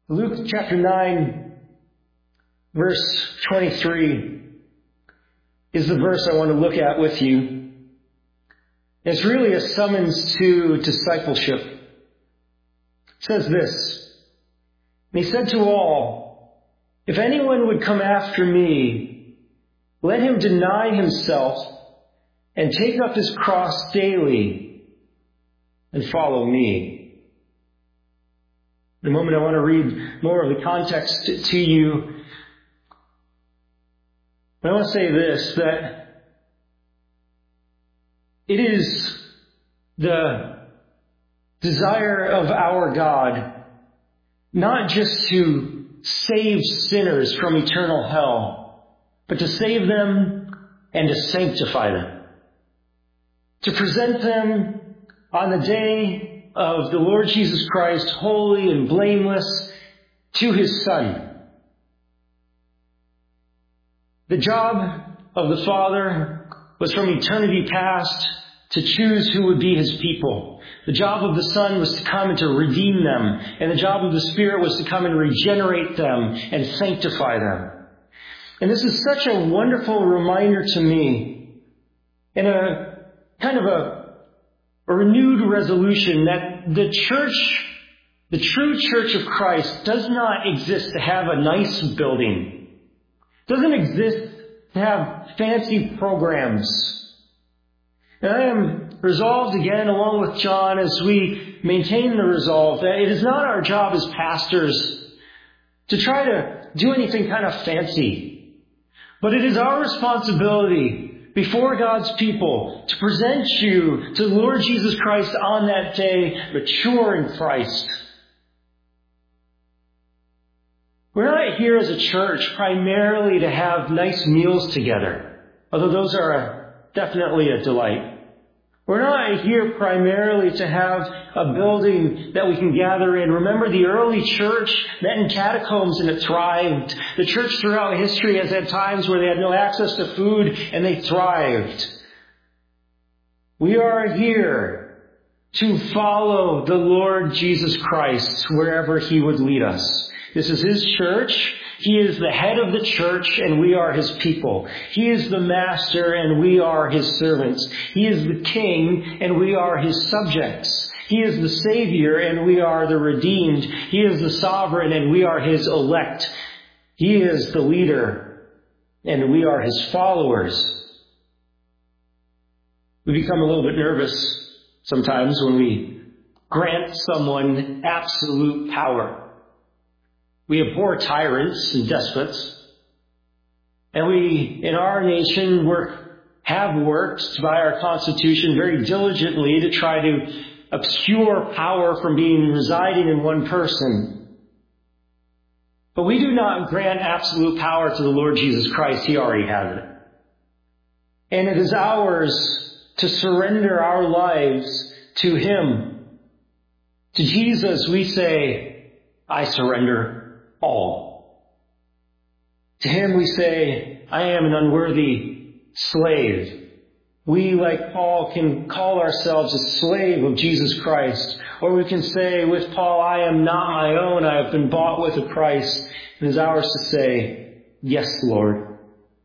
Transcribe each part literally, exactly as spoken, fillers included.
Luke chapter nine, verse twenty-three is the verse I want to look at with you. It's really a summons to discipleship. It says this, and he said to all, "If anyone would come after me, let him deny himself and take up his cross daily and follow me." In a moment, I want to read more of the context to you. But I want to say this, that it is the desire of our God not just to save sinners from eternal hell, but to save them and to sanctify them. To present them on the day of the Lord Jesus Christ, holy and blameless, to His Son. The job of the Father was from eternity past to choose who would be His people. The job of the Son was to come and to redeem them. And the job of the Spirit was to come and regenerate them and sanctify them. And this is such a wonderful reminder to me, and a kind of a A renewed resolution that the church, the true church of Christ, does not exist to have a nice building. It doesn't exist to have fancy programs. And I am resolved again, along with John, as we maintain the resolve that it is not our job as pastors to try to do anything kind of fancy. But it is our responsibility before God's people to present you to the Lord Jesus Christ on that day, mature in Christ. We're not here as a church primarily to have nice meals together, although those are definitely a delight. We're not here primarily to have a building that we can gather in. Remember, the early church met in catacombs and it thrived. The church throughout history has had times where they had no access to food and they thrived. We are here to follow the Lord Jesus Christ wherever He would lead us. This is His church. He is the head of the church, and we are His people. He is the master, and we are His servants. He is the king, and we are His subjects. He is the Savior, and we are the redeemed. He is the sovereign, and we are His elect. He is the leader, and we are His followers. We become a little bit nervous sometimes when we grant someone absolute power. We abhor tyrants and despots. And we, in our nation, work, have worked by our Constitution very diligently to try to obscure power from being residing in one person. But we do not grant absolute power to the Lord Jesus Christ. He already has it. And it is ours to surrender our lives to Him. To Jesus we say, "I surrender all." To Him we say, "I am an unworthy slave." We, like Paul, can call ourselves a slave of Jesus Christ. Or we can say with Paul, "I am not my own. I have been bought with a price." It is ours to say, "Yes, Lord."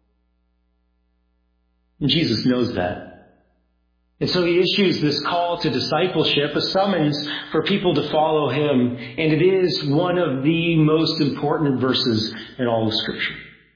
And Jesus knows that. And so He issues this call to discipleship, a summons for people to follow Him. And it is one of the most important verses in all of Scripture.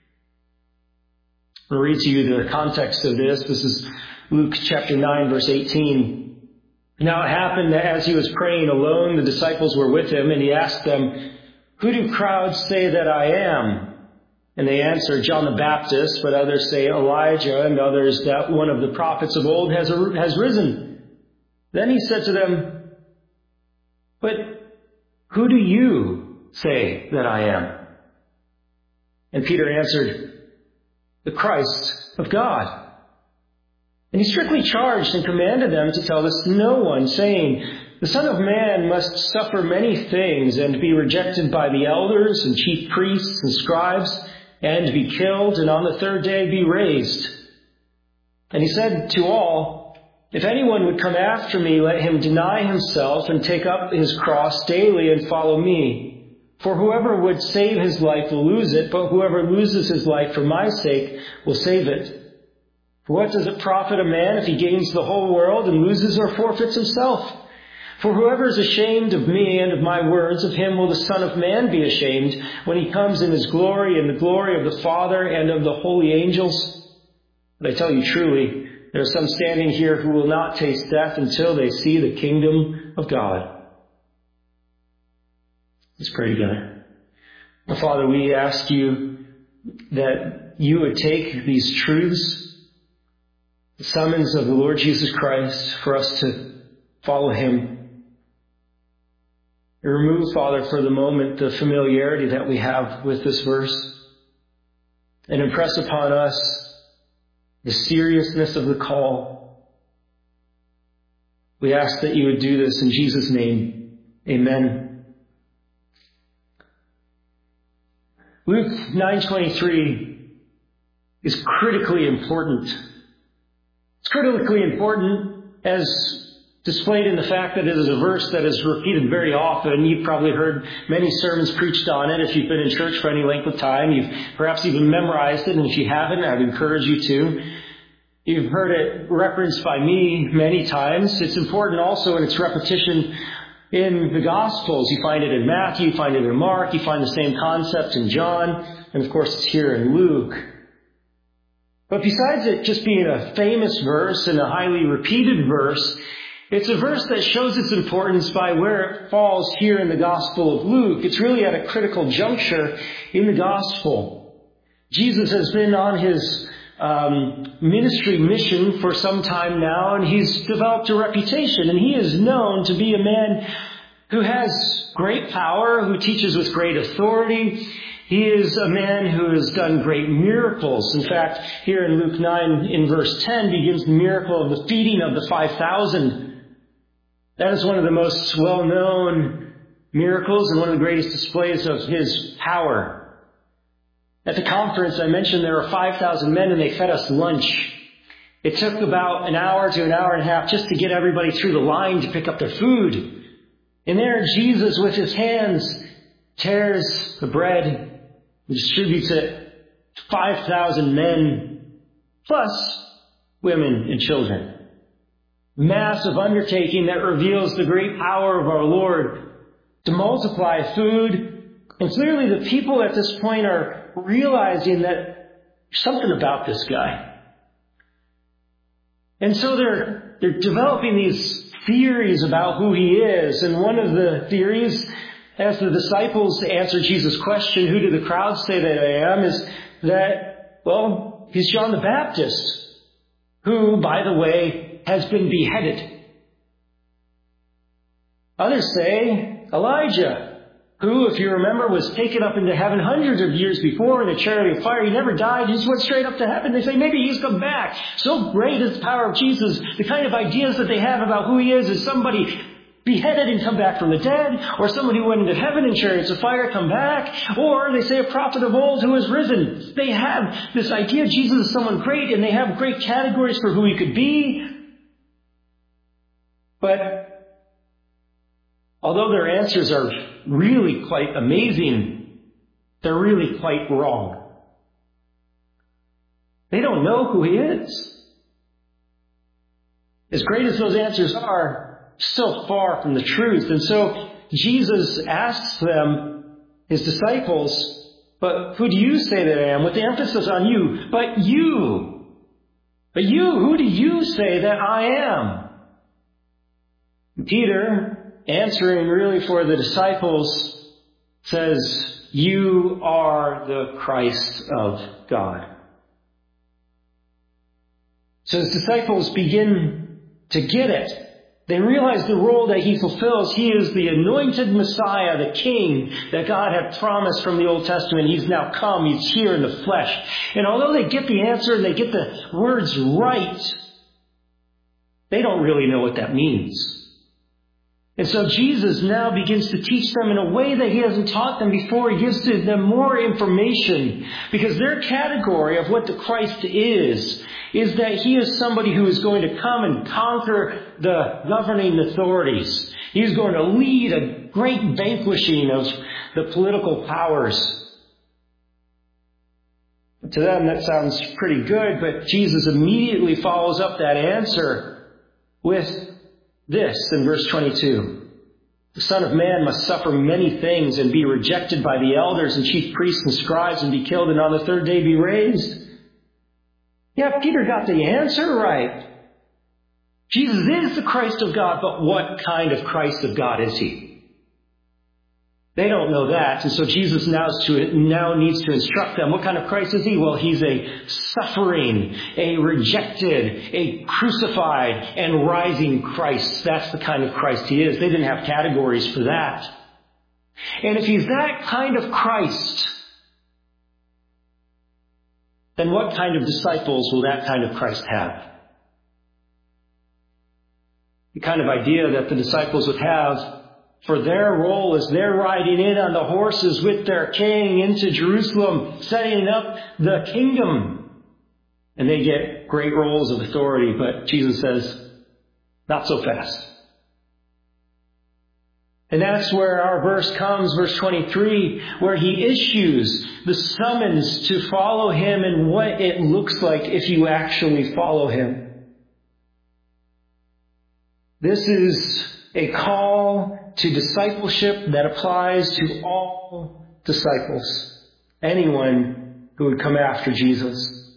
I'll read to you the context of this. This is Luke chapter nine, verse eighteen. "Now it happened that as He was praying alone, the disciples were with Him, and He asked them, 'Who do crowds say that I am?' And they answered, 'John the Baptist, but others say Elijah, and others that one of the prophets of old has, has risen.' Then He said to them, 'But who do you say that I am?' And Peter answered, 'The Christ of God.' And He strictly charged and commanded them to tell this to no one, saying, 'The Son of Man must suffer many things and be rejected by the elders and chief priests and scribes, and be killed, and on the third day be raised.' And He said to all, 'If anyone would come after me, let him deny himself and take up his cross daily and follow me. For whoever would save his life will lose it, but whoever loses his life for my sake will save it. For what does it profit a man if he gains the whole world and loses or forfeits himself? For whoever is ashamed of me and of my words, of him will the Son of Man be ashamed when he comes in his glory and the glory of the Father and of the holy angels. But I tell you truly, there are some standing here who will not taste death until they see the kingdom of God. Let's pray together. Well, Father, we ask you that you would take these truths, the summons of the Lord Jesus Christ, for us to follow him. And remove, Father, for the moment, the familiarity that we have with this verse, and impress upon us the seriousness of the call. We ask that you would do this in Jesus' name. Amen. Luke nine twenty-three is critically important. It's critically important as displayed in the fact that it is a verse that is repeated very often. You've probably heard many sermons preached on it. If you've been in church for any length of time, you've perhaps even memorized it. And if you haven't, I'd encourage you to. You've heard it referenced by me many times. It's important also in its repetition in the Gospels. You find it in Matthew, you find it in Mark, you find the same concept in John, and of course it's here in Luke. But besides it just being a famous verse and a highly repeated verse, it's a verse that shows its importance by where it falls here in the Gospel of Luke. It's really at a critical juncture in the Gospel. Jesus has been on his um, ministry mission for some time now, and he's developed a reputation, and he is known to be a man who has great power, who teaches with great authority. He is a man who has done great miracles. In fact, here in Luke nine, in verse ten, begins the miracle of the feeding of the five thousand. That is one of the most well-known miracles and one of the greatest displays of his power. At the conference, I mentioned there were five thousand men and they fed us lunch. It took about an hour to an hour and a half just to get everybody through the line to pick up their food. And there Jesus, with his hands, tears the bread and distributes it to five thousand men, plus women and children. Massive undertaking that reveals the great power of our Lord to multiply food. And clearly the people at this point are realizing that there's something about this guy. And so they're, they're developing these theories about who he is. And one of the theories, as the disciples answer Jesus' question, who do the crowds say that I am, is that, well, he's John the Baptist, who, by the way, has been beheaded. Others say Elijah, who, if you remember, was taken up into heaven hundreds of years before in a chariot of fire. He never died. He just went straight up to heaven. They say maybe he's come back. So great is the power of Jesus. The kind of ideas that they have about who he is is somebody beheaded and come back from the dead, or somebody who went into heaven in chariots of fire come back, or they say a prophet of old who has risen. They have this idea Jesus is someone great, and they have great categories for who he could be. But although their answers are really quite amazing, they're really quite wrong. They don't know who he is. As great as those answers are, still far from the truth. And so Jesus asks them, his disciples, but who do you say that I am? With the emphasis on you. But you. But you, who do you say that I am? Peter, answering really for the disciples, says, you are the Christ of God. So his disciples begin to get it. They realize the role that he fulfills. He is the anointed Messiah, the King that God had promised from the Old Testament. He's now come. He's here in the flesh. And although they get the answer and they get the words right, they don't really know what that means. And so Jesus now begins to teach them in a way that he hasn't taught them before. He gives to them more information, because their category of what the Christ is, is that he is somebody who is going to come and conquer the governing authorities. He's going to lead a great vanquishing of the political powers. To them, that sounds pretty good, but Jesus immediately follows up that answer with this in verse twenty-two. The Son of Man must suffer many things and be rejected by the elders and chief priests and scribes and be killed and on the third day be raised. Yeah, Peter got the answer right. Jesus is the Christ of God, but what kind of Christ of God is he? They don't know that, and so Jesus now, to, now needs to instruct them. What kind of Christ is he? Well, he's a suffering, a rejected, a crucified, and rising Christ. That's the kind of Christ he is. They didn't have categories for that. And if he's that kind of Christ, then what kind of disciples will that kind of Christ have? The kind of idea that the disciples would have for their role as they're riding in on the horses with their king into Jerusalem, setting up the kingdom. And they get great roles of authority, but Jesus says, not so fast. And that's where our verse comes, verse twenty-three, where he issues the summons to follow him and what it looks like if you actually follow him. This is a call to discipleship that applies to all disciples, anyone who would come after Jesus.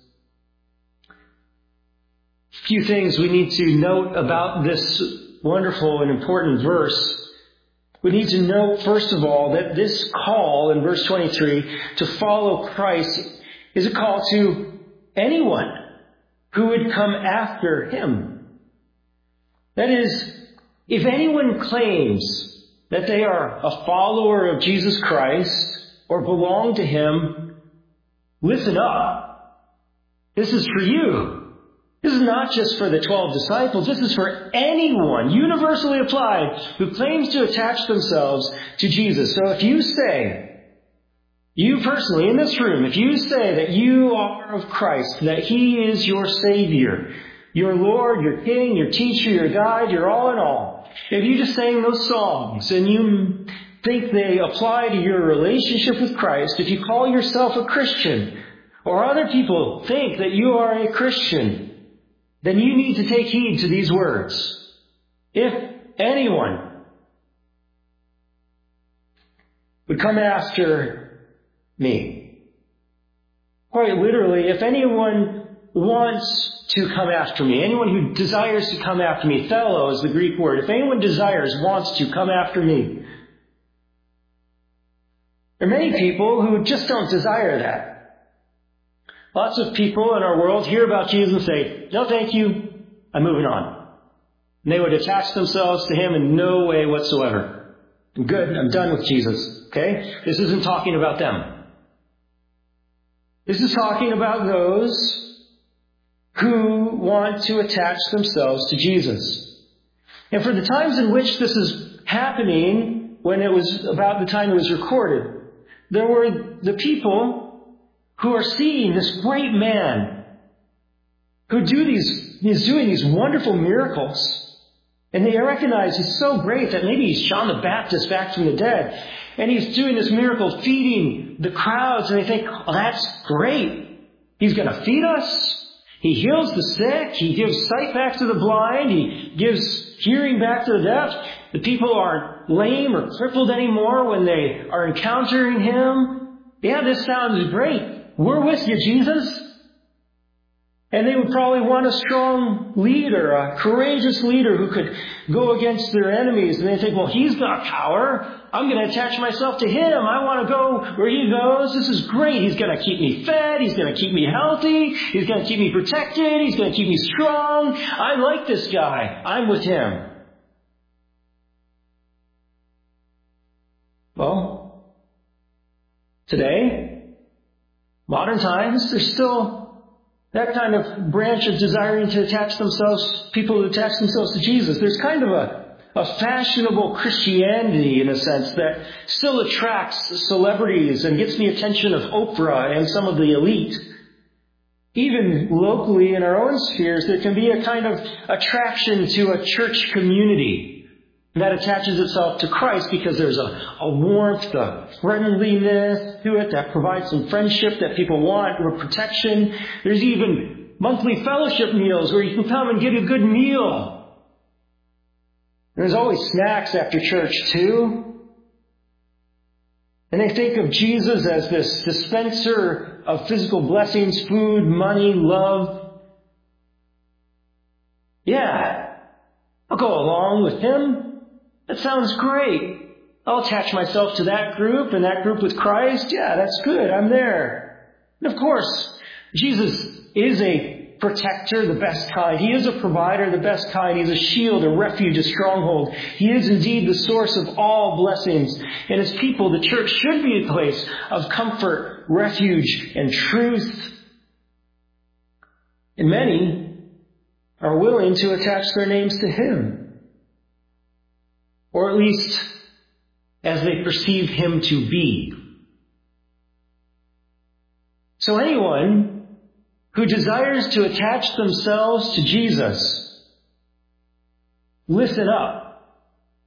A few things we need to note about this wonderful and important verse. We need to note, first of all, that this call in verse twenty-three to follow Christ is a call to anyone who would come after him. That is, if anyone claims that they are a follower of Jesus Christ or belong to him, listen up. This is for you. This is not just for the twelve disciples. This is for anyone, universally applied, who claims to attach themselves to Jesus. So if you say, you personally in this room, if you say that you are of Christ, that he is your Savior, your Lord, your King, your teacher, your guide, your all in all, if you just sang those songs and you think they apply to your relationship with Christ, if you call yourself a Christian, or other people think that you are a Christian, then you need to take heed to these words. If anyone would come after me, quite literally, if anyone wants to come after me, anyone who desires to come after me, thelo is the Greek word. If anyone desires, wants to come after me. There are many people who just don't desire that. Lots of people in our world hear about Jesus and say, no thank you, I'm moving on. And they would attach themselves to him in no way whatsoever. I'm good, I'm done with Jesus. Okay? This isn't talking about them. This is talking about those who want to attach themselves to Jesus. And for the times in which this is happening, when it was about the time it was recorded, there were the people who are seeing this great man who do these, he's doing these wonderful miracles. And they recognize he's so great that maybe he's John the Baptist back from the dead. And he's doing this miracle feeding the crowds. And they think, oh, that's great. He's going to feed us. He heals the sick. He gives sight back to the blind. He gives hearing back to the deaf. The people aren't lame or crippled anymore when they are encountering him. Yeah, this sounds great. We're with you, Jesus. And they would probably want a strong leader, a courageous leader who could go against their enemies. And they think, well, he's got power. I'm going to attach myself to him. I want to go where he goes. This is great. He's going to keep me fed. He's going to keep me healthy. He's going to keep me protected. He's going to keep me strong. I like this guy. I'm with him. Well, today, modern times, there's still that kind of branch of desiring to attach themselves, people who attach themselves to Jesus. There's kind of a, a fashionable Christianity, in a sense, that still attracts celebrities and gets the attention of Oprah and some of the elite. Even locally in our own spheres, there can be a kind of attraction to a church community that attaches itself to Christ because there's a, a warmth, a friendliness to it that provides some friendship that people want, or protection. There's even monthly fellowship meals where you can come and get a good meal. There's always snacks after church too. And they think of Jesus as this dispenser of physical blessings, food, money, love. Yeah, I'll go along with him. That sounds great. I'll attach myself to that group and that group with Christ. Yeah, that's good. I'm there. And of course, Jesus is a protector, the best kind. He is a provider, the best kind. He's a shield, a refuge, a stronghold. He is indeed the source of all blessings. And as people, the church should be a place of comfort, refuge, and truth. And many are willing to attach their names to Him. Or at least as they perceive Him to be. So anyone who desires to attach themselves to Jesus, listen up.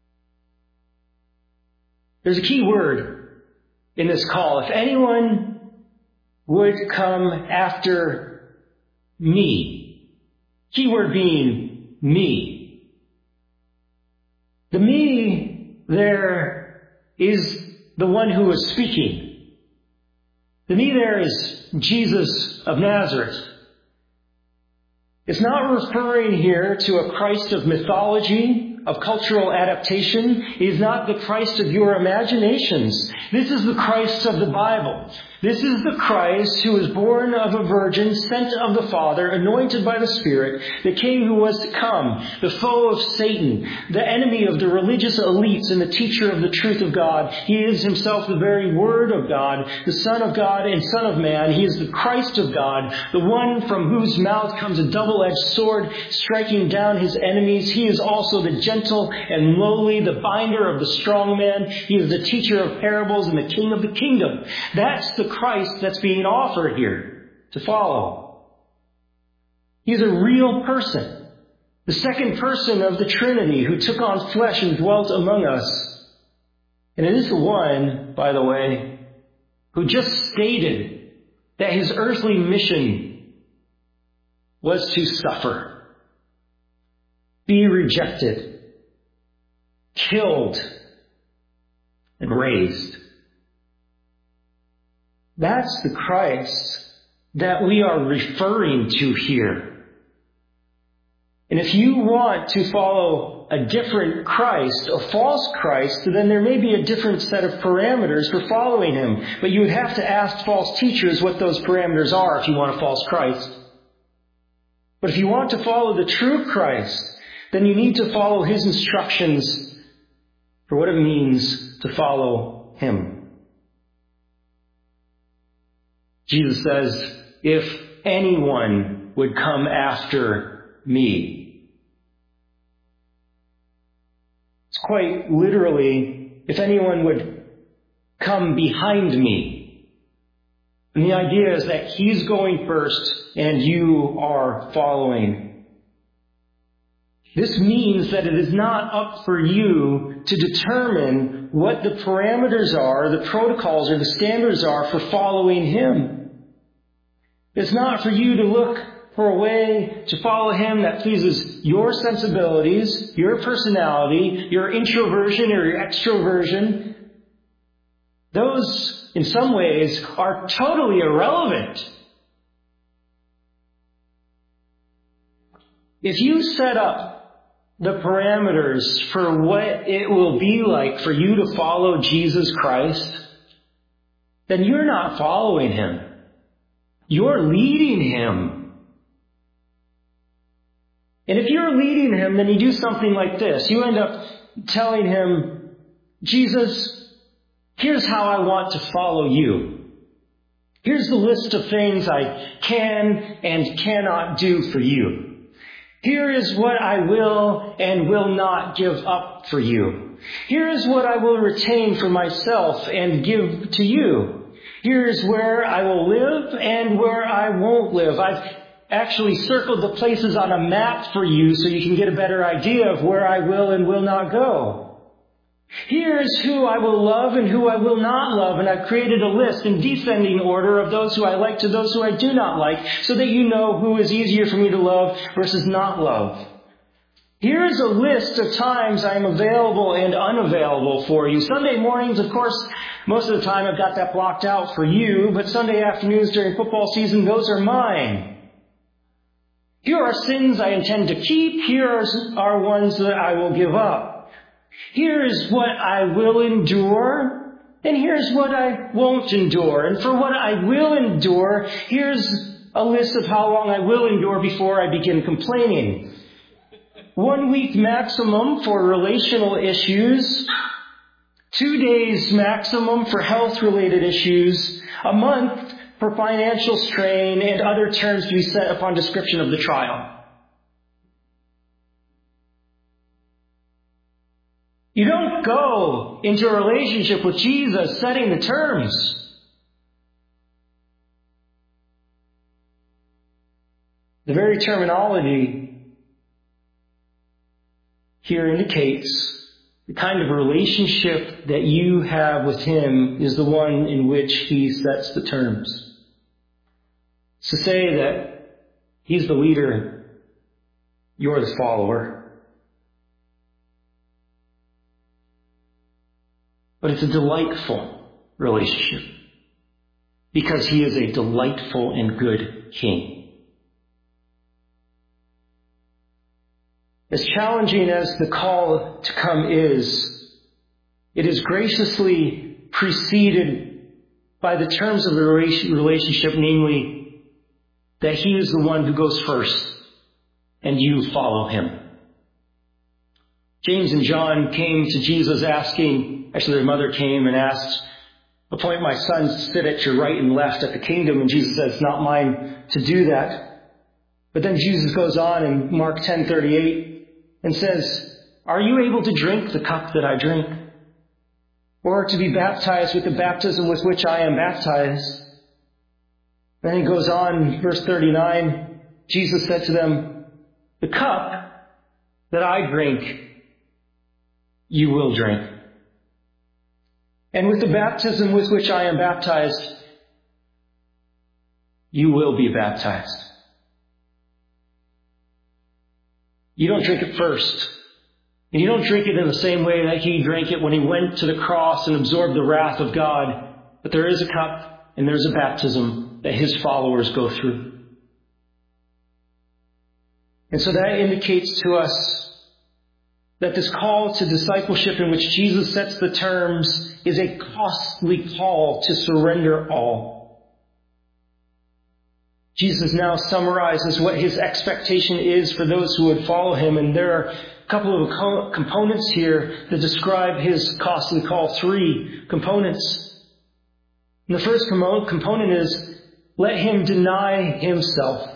There's a key word in this call. If anyone would come after me, key word being me. The me there is the one who is speaking. The me there is Jesus of Nazareth. It's not referring here to a Christ of mythology, of cultural adaptation. It is not the Christ of your imaginations. This is the Christ of the Bible. This is the Christ who was born of a virgin, sent of the Father, anointed by the Spirit, the King who was to come, the foe of Satan, the enemy of the religious elites and the teacher of the truth of God. He is himself the very Word of God, the Son of God and Son of Man. He is the Christ of God, the one from whose mouth comes a double-edged sword, striking down his enemies. He is also the gentle and lowly, the binder of the strong man. He is the teacher of parables and the King of the kingdom. That's the Christ that's being offered here to follow. He's a real person, the second person of the Trinity who took on flesh and dwelt among us. And it is the one, by the way, who just stated that his earthly mission was to suffer, be rejected, killed, and raised. That's the Christ that we are referring to here. And if you want to follow a different Christ, a false Christ, then there may be a different set of parameters for following him. But you would have to ask false teachers what those parameters are if you want a false Christ. But if you want to follow the true Christ, then you need to follow his instructions for what it means to follow him. Jesus says, if anyone would come after me. It's quite literally, if anyone would come behind me. And the idea is that he's going first and you are following. This means that it is not up for you to determine what the parameters are, the protocols or the standards are for following him. It's not for you to look for a way to follow him that pleases your sensibilities, your personality, your introversion or your extroversion. Those, in some ways, are totally irrelevant. If you set up the parameters for what it will be like for you to follow Jesus Christ, then you're not following him. You're leading him. And if you're leading him, then you do something like this. You end up telling him, Jesus, here's how I want to follow you. Here's the list of things I can and cannot do for you. Here is what I will and will not give up for you. Here is what I will retain for myself and give to you. Here's where I will live and where I won't live. I've actually circled the places on a map for you so you can get a better idea of where I will and will not go. Here's who I will love and who I will not love, and I've created a list in descending order of those who I like to those who I do not like, so that you know who is easier for me to love versus not love. Here's a list of times I am available and unavailable for you. Sunday mornings, of course, most of the time I've got that blocked out for you, but Sunday afternoons during football season, those are mine. Here are sins I intend to keep. Here are ones that I will give up. Here's what I will endure, and here's what I won't endure. And for what I will endure, here's a list of how long I will endure before I begin complaining. One week maximum for relational issues, two days maximum for health-related issues, a month for financial strain, and other terms to be set upon description of the trial. You don't go into a relationship with Jesus setting the terms. The very terminology here indicates the kind of relationship that you have with Him is the one in which He sets the terms. It's to say that He's the leader, you're the follower. But it's a delightful relationship because He is a delightful and good King. As challenging as the call to come is, it is graciously preceded by the terms of the relationship, namely that He is the one who goes first and you follow Him. James and John came to Jesus asking, actually their mother came and asked, appoint my sons to sit at your right and left at the kingdom. And Jesus said, it's not mine to do that. But then Jesus goes on in Mark ten thirty-eight and says, are you able to drink the cup that I drink? Or to be baptized with the baptism with which I am baptized? Then he goes on, verse thirty-nine, Jesus said to them, the cup that I drink, you will drink. And with the baptism with which I am baptized, you will be baptized. You don't drink it first. And you don't drink it in the same way that He drank it when He went to the cross and absorbed the wrath of God. But there is a cup and there's a baptism that His followers go through. And so that indicates to us that this call to discipleship in which Jesus sets the terms is a costly call to surrender all. Jesus now summarizes what His expectation is for those who would follow Him, and there are a couple of co- components here that describe His costly call. Three components. And the first com- component is, let Him deny Himself.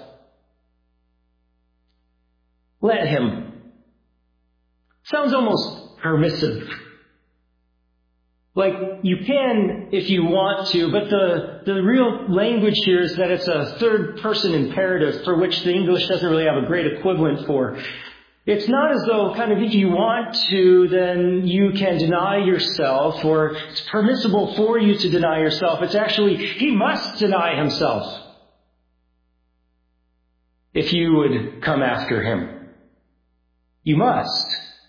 Let Him. Sounds almost permissive. Like, you can if you want to, but the, the real language here is that it's a third person imperative for which the English doesn't really have a great equivalent for. It's not as though kind of if you want to, then you can deny yourself, or it's permissible for you to deny yourself. It's actually, He must deny Himself if you would come after Him. You must.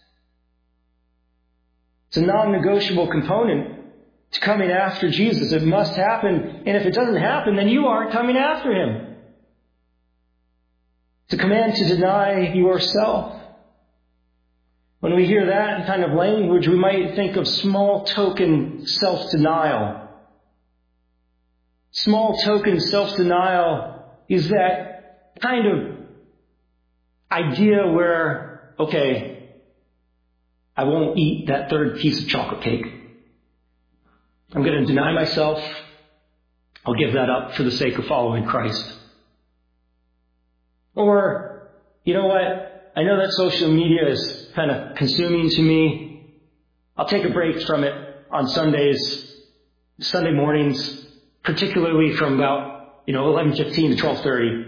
It's a non-negotiable component to coming after Jesus. It must happen. And if it doesn't happen, then you aren't coming after Him. It's a command to deny yourself. When we hear that kind of language, we might think of small token self-denial. Small token self-denial is that kind of idea where, okay, I won't eat that third piece of chocolate cake. I'm going to deny myself. I'll give that up for the sake of following Christ. Or, you know what? I know that social media is kind of consuming to me. I'll take a break from it on Sundays, Sunday mornings, particularly from about, you know, eleven fifteen to twelve thirty.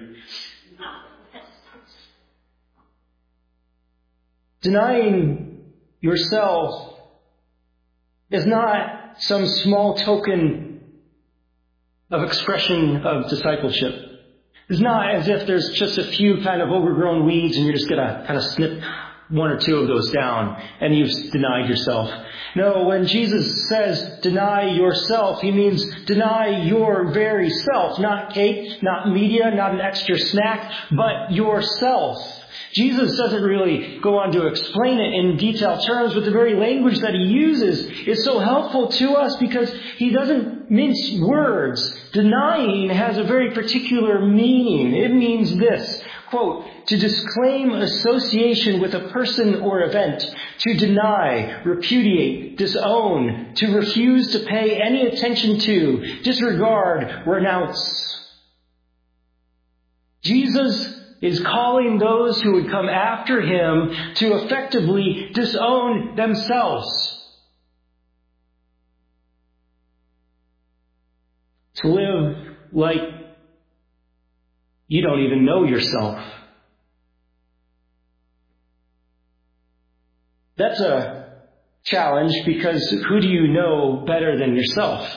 Denying yourself is not some small token of expression of discipleship. It's not as if there's just a few kind of overgrown weeds and you're just going to kind of snip one or two of those down and you've denied yourself. No, when Jesus says deny yourself, he means deny your very self. Not cake, not media, not an extra snack, but yourself. Jesus doesn't really go on to explain it in detailed terms, but the very language that he uses is so helpful to us because he doesn't mince words. Denying has a very particular meaning. It means this, quote, to disclaim association with a person or event, to deny, repudiate, disown, to refuse to pay any attention to, disregard, renounce. Jesus is calling those who would come after him to effectively disown themselves. To live like you don't even know yourself. That's a challenge because who do you know better than yourself?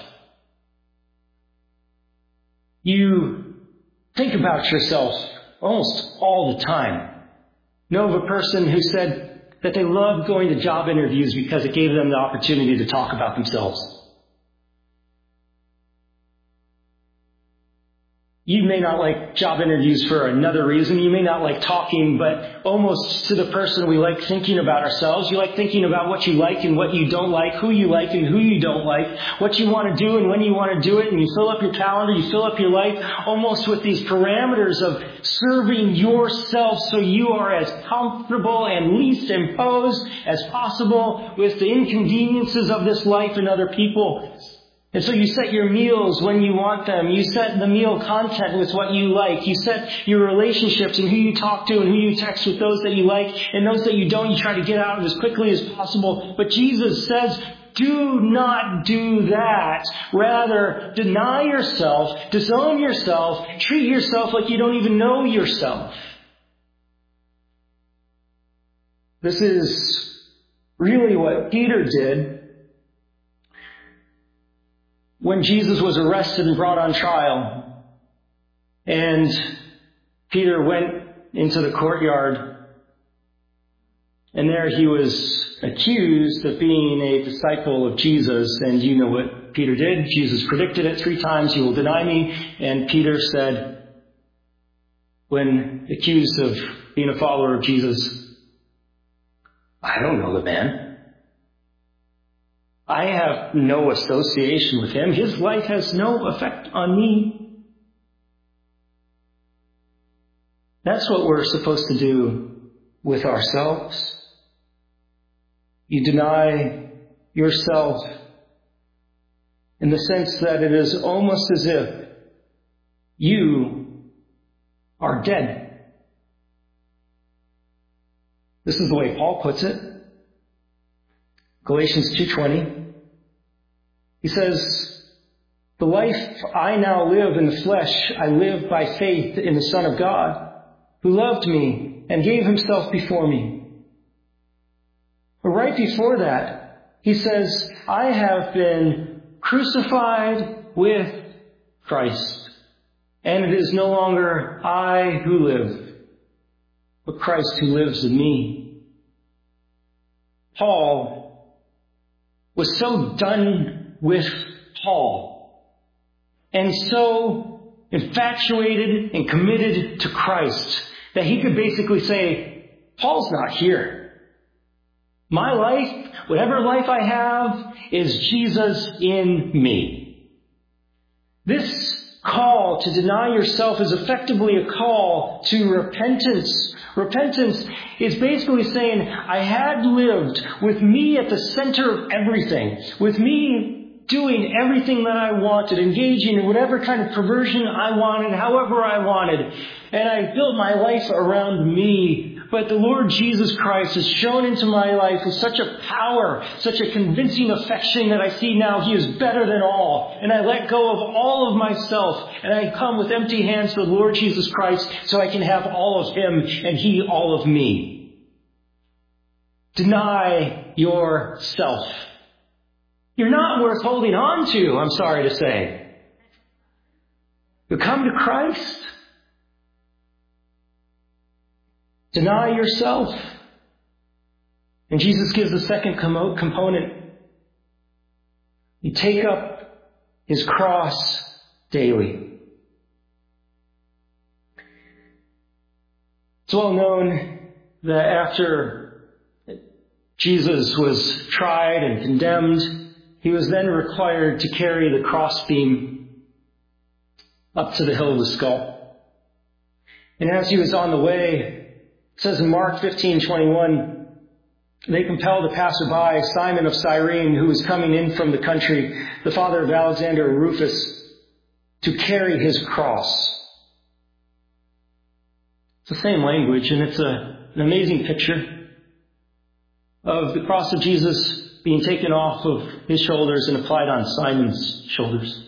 You think about yourself almost all the time. Know of a person who said that they loved going to job interviews because it gave them the opportunity to talk about themselves. You may not like job interviews for another reason. You may not like talking, but almost to the person we like thinking about ourselves. You like thinking about what you like and what you don't like, who you like and who you don't like, what you want to do and when you want to do it, and you fill up your calendar, you fill up your life almost with these parameters of serving yourself so you are as comfortable and least imposed as possible with the inconveniences of this life and other people. And so you set your meals when you want them. You set the meal content with what you like. You set your relationships and who you talk to and who you text with those that you like. And those that you don't, you try to get out as quickly as possible. But Jesus says, do not do that. Rather, deny yourself, disown yourself, treat yourself like you don't even know yourself. This is really what Peter did when Jesus was arrested and brought on trial. And Peter went into the courtyard, and there he was accused of being a disciple of Jesus. And you know what Peter did. Jesus predicted it three times, you will deny me. And Peter said, when accused of being a follower of Jesus, I don't know the man. I have no association with him. His life has no effect on me. That's what we're supposed to do with ourselves. You deny yourself in the sense that it is almost as if you are dead. This is the way Paul puts it. Galatians two twenty. He says, the life I now live in the flesh, I live by faith in the Son of God, who loved me and gave himself before me. But right before that, he says, I have been crucified with Christ, and it is no longer I who live, but Christ who lives in me. Paul was so done with Paul, and so infatuated and committed to Christ that he could basically say, Paul's not here. My life, whatever life I have, is Jesus in me. This call to deny yourself is effectively a call to repentance. Repentance is basically saying, I had lived with me at the center of everything, with me doing everything that I wanted, engaging in whatever kind of perversion I wanted, however I wanted. And I built my life around me. but the Lord Jesus Christ has shown into my life with such a power, such a convincing affection that I see now He is better than all. And I let go of all of myself, and I come with empty hands to the Lord Jesus Christ so I can have all of Him and He all of me. Deny yourself. You're not worth holding on to, I'm sorry to say. But come to Christ. Deny yourself. And Jesus gives the second com- component. You take up His cross daily. It's well known that after Jesus was tried and condemned, He was then required to carry the crossbeam up to the hill of the skull. And as He was on the way, it says in Mark fifteen twenty-one, they compelled a passerby, Simon of Cyrene, who was coming in from the country, the father of Alexander and Rufus, to carry his cross. It's the same language, and it's a, an amazing picture of the cross of Jesus being taken off of His shoulders and applied on Simon's shoulders.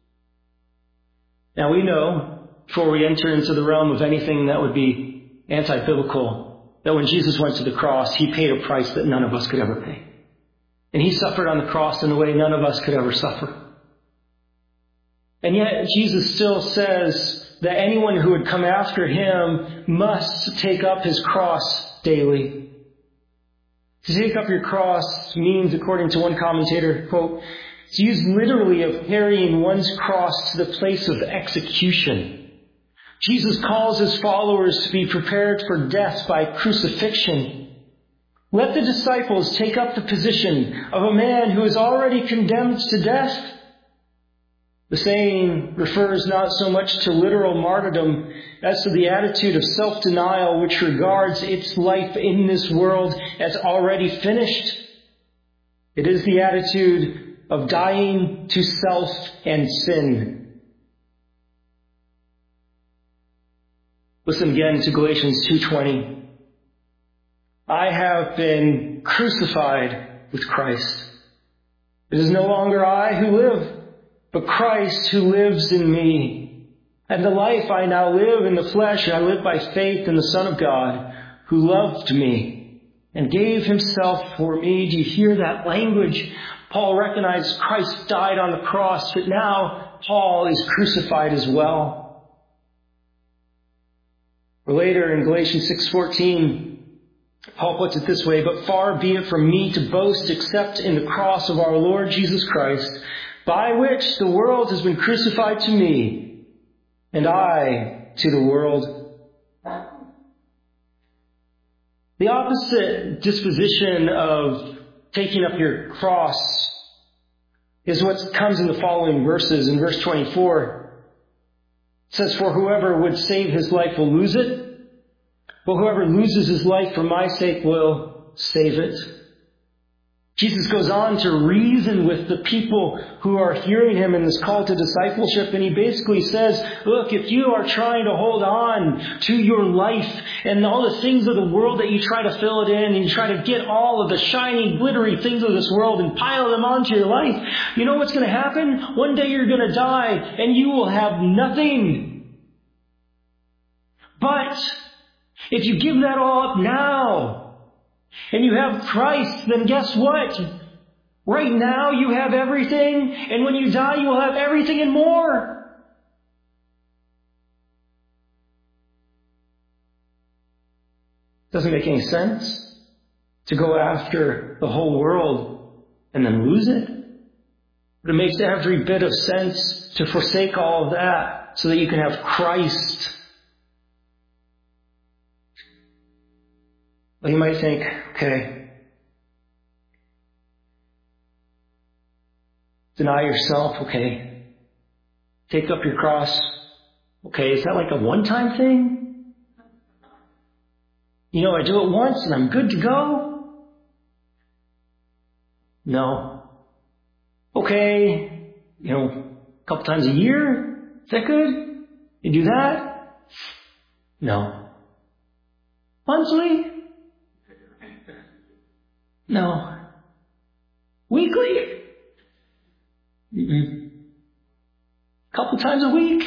Now we know, before we enter into the realm of anything that would be anti-biblical, that when Jesus went to the cross, He paid a price that none of us could ever pay. And He suffered on the cross in a way none of us could ever suffer. And yet Jesus still says that anyone who would come after Him must take up his cross daily. To take up your cross means, according to one commentator, quote, it's used literally of carrying one's cross to the place of execution. Jesus calls His followers to be prepared for death by crucifixion. Let the disciples take up the position of a man who is already condemned to death. The saying refers not so much to literal martyrdom as to the attitude of self-denial which regards its life in this world as already finished. It is the attitude of dying to self and sin. Listen again to Galatians two twenty. I have been crucified with Christ. It is no longer I who live, but Christ who lives in me. And the life I now live in the flesh, I live by faith in the Son of God, who loved me and gave Himself for me. Do you hear that language? Paul recognized Christ died on the cross, but now Paul is crucified as well. Or later in Galatians six fourteen, Paul puts it this way, but far be it from me to boast except in the cross of our Lord Jesus Christ, by which the world has been crucified to me, and I to the world. The opposite disposition of taking up your cross is what comes in the following verses. In verse twenty-four, it says, for whoever would save his life will lose it, but whoever loses his life for my sake will save it. Jesus goes on to reason with the people who are hearing Him in this call to discipleship, and He basically says, look, if you are trying to hold on to your life and all the things of the world that you try to fill it in, and you try to get all of the shiny, glittery things of this world and pile them onto your life, you know what's going to happen? One day you're going to die and you will have nothing. But if you give that all up now, and you have Christ, then guess what? Right now you have everything, and when you die you will have everything and more. Doesn't make any sense to go after the whole world and then lose it. But it makes every bit of sense to forsake all of that so that you can have Christ. Well, you might think, okay, deny yourself, okay, take up your cross, okay, is that like a one-time thing? You know, I do it once and I'm good to go? No. Okay, you know, a couple times a year, is that good? You do that? No. Monthly? No. Weekly? Mm-mm. Couple times a week?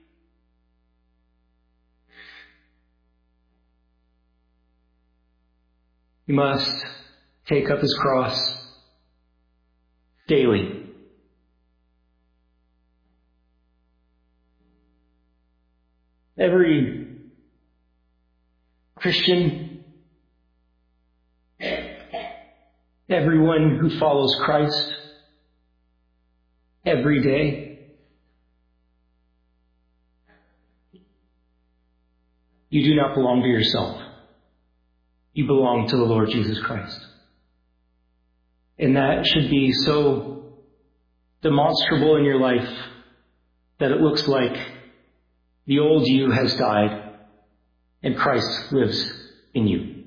He must take up his cross daily. Every Christian, everyone who follows Christ every day, you do not belong to yourself. You belong to the Lord Jesus Christ. And that should be so demonstrable in your life that it looks like the old you has died and Christ lives in you.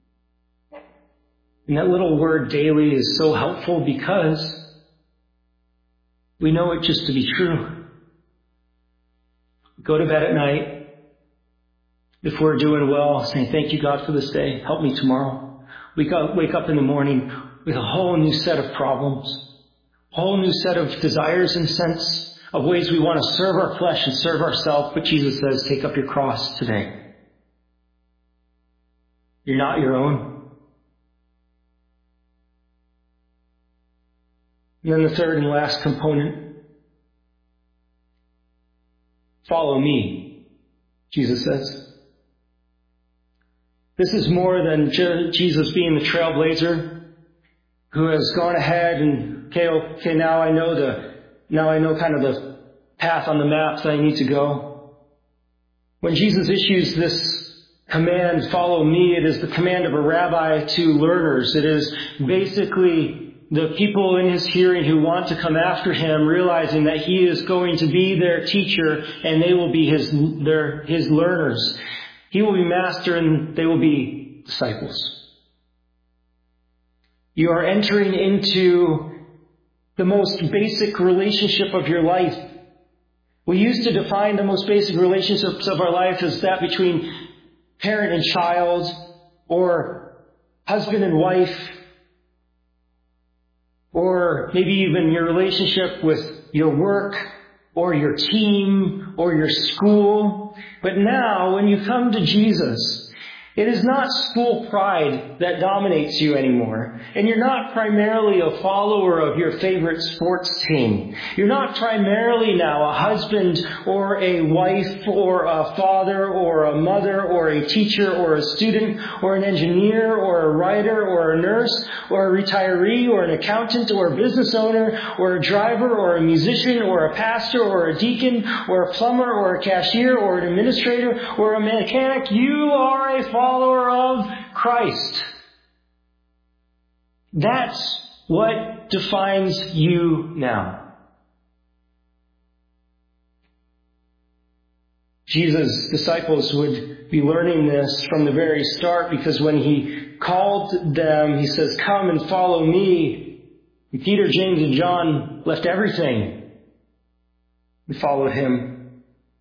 And that little word daily is so helpful because we know it just to be true. Go to bed at night, if we're doing well, saying, thank you, God, for this day. Help me tomorrow. We wake up in the morning with a whole new set of problems, a whole new set of desires and sense of ways we want to serve our flesh and serve ourselves. But Jesus says, take up your cross today. You're not your own. And then the third and last component, follow me, Jesus says. This is more than Jesus being the trailblazer who has gone ahead and, okay, okay, now I know the, now I know kind of the path on the map that I need to go. When Jesus issues this command, follow me, it is the command of a rabbi to learners. It is basically the people in his hearing who want to come after him, realizing that he is going to be their teacher and they will be his, their, his learners. He will be master and they will be disciples. You are entering into the most basic relationship of your life. We used to define the most basic relationships of our life as that between parent and child, or husband and wife, or maybe even your relationship with your work, or your team, or your school. But now, when you come to Jesus, it is not school pride that dominates you anymore. And you're not primarily a follower of your favorite sports team. You're not primarily now a husband or a wife or a father or a mother or a teacher or a student or an engineer or a writer or a nurse or a retiree or an accountant or a business owner or a driver or a musician or a pastor or a deacon or a plumber or a cashier or an administrator or a mechanic. You are a follower of Christ. That's what defines you now. Jesus' disciples would be learning this from the very start, because when he called them, he says, come and follow me. And Peter, James, and John left everything and followed him.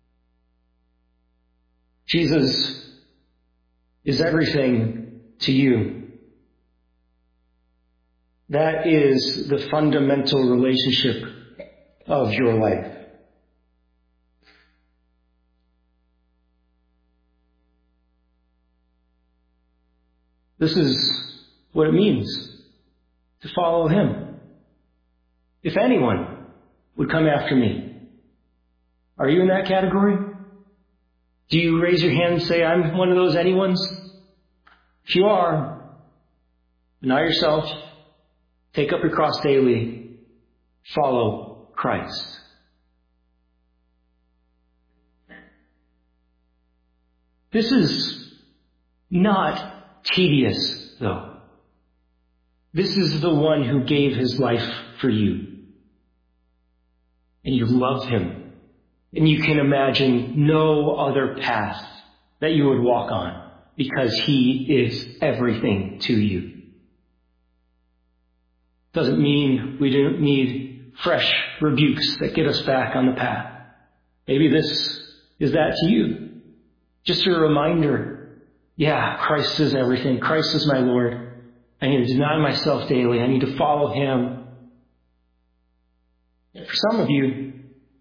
Jesus is everything to you. That is the fundamental relationship of your life. This is what it means to follow him. If anyone would come after me, are you in that category? Do you raise your hand and say, I'm one of those anyones? If you are, deny yourself, take up your cross daily, follow Christ. This is not tedious, though. This is the one who gave his life for you. And you love him. And you can imagine no other path that you would walk on, because he is everything to you. Doesn't mean we don't need fresh rebukes that get us back on the path. Maybe this is that to you. Just a reminder yeah, Christ is everything. Christ is my Lord. I need to deny myself daily. I need to follow him. And for some of you,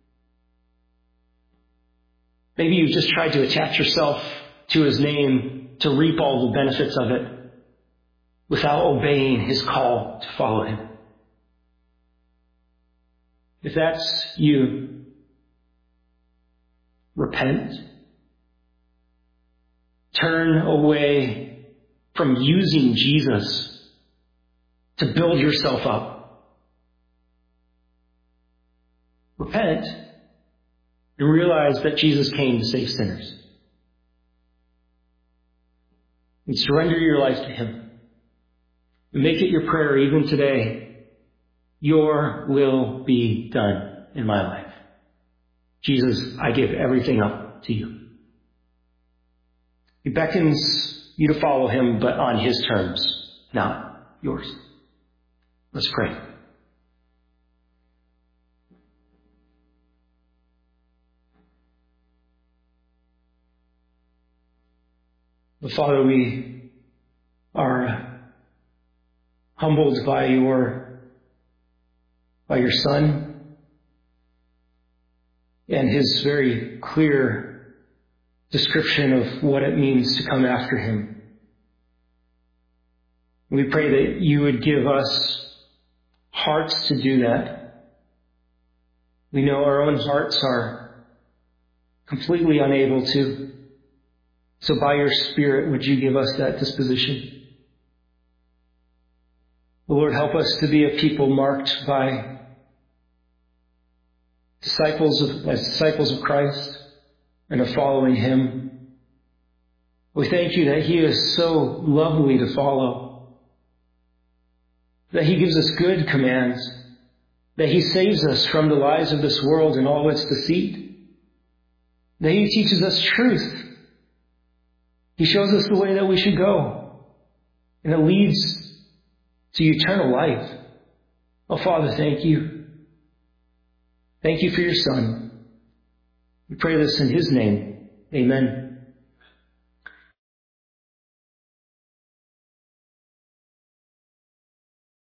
maybe you've just tried to attach yourself to his name to reap all the benefits of it without obeying his call to follow him. If that's you, repent. Turn away from using Jesus to build yourself up. Repent and realize that Jesus came to save sinners. And surrender your life to him. And make it your prayer even today. Your will be done in my life. Jesus, I give everything up to you. He beckons you to follow him, but on his terms, not yours. Let's pray. Well, Father, we are humbled by your, by your Son and his very clear description of what it means to come after him. We pray that you would give us hearts to do that. We know our own hearts are completely unable to. So by your Spirit, would you give us that disposition? Lord, help us to be a people marked by disciples of, as disciples of Christ, and of following him. We thank you that he is so lovely to follow, that he gives us good commands, that he saves us from the lies of this world and all its deceit, that he teaches us truth. He shows us the way that we should go, and it leads to eternal life. Oh, Father, thank you. Thank you for your Son. We pray this in his name. Amen.